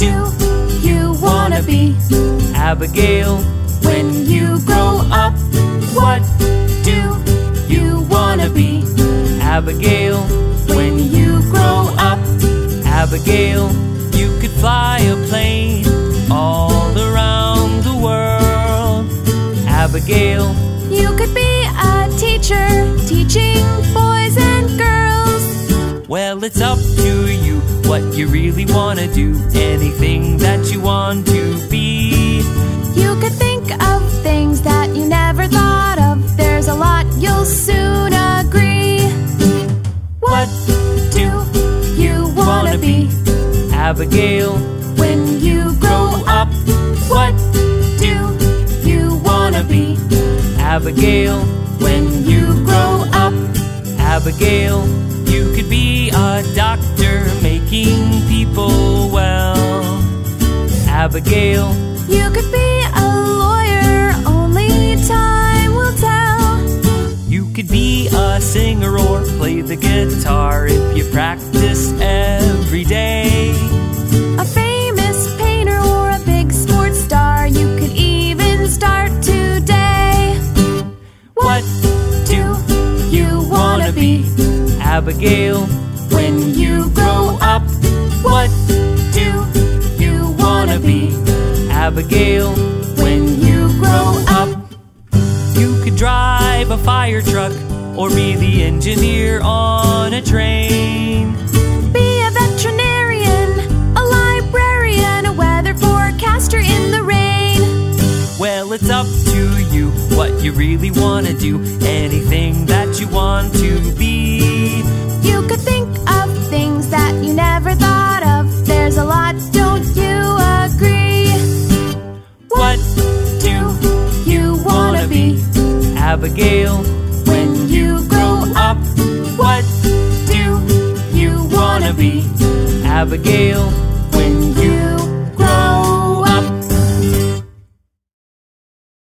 do you wanna be? Abigail, When you grow up, what do you wanna be? Abigail, When you grow up, Abigail, you could fly a plane all around the world. Abigail, you could be a teacher, teaching boys and girls. well, it's up to you what you really want to do. Anything that you want to be. You could think of things that you never thought of. There's a lot you'll soon agree. What do you wanna be? Abigail, When you grow up, what do you wanna be? Abigail, When you grow up, Abigail, you could be a doctor making people well. Abigail, you could be a lawyer, only time will tell. you could be a singer or play the guitar if you practice every day. A famous painter or a big sports star, you could even start today. What Do you wanna be? Abigail, When you grow up, what do you wanna be? Abigail, When you grow up, you could drive a fire truck or be the engineer on a train. be a veterinarian, a librarian, a weather forecaster in the rain. Well, it's up to you what you really want to do. Anything that you want to be. You could think of things that you never thought of. There's a lot, don't you agree? What Do you wanna be? Abigail, When you grow up, what do you wanna be? Abigail,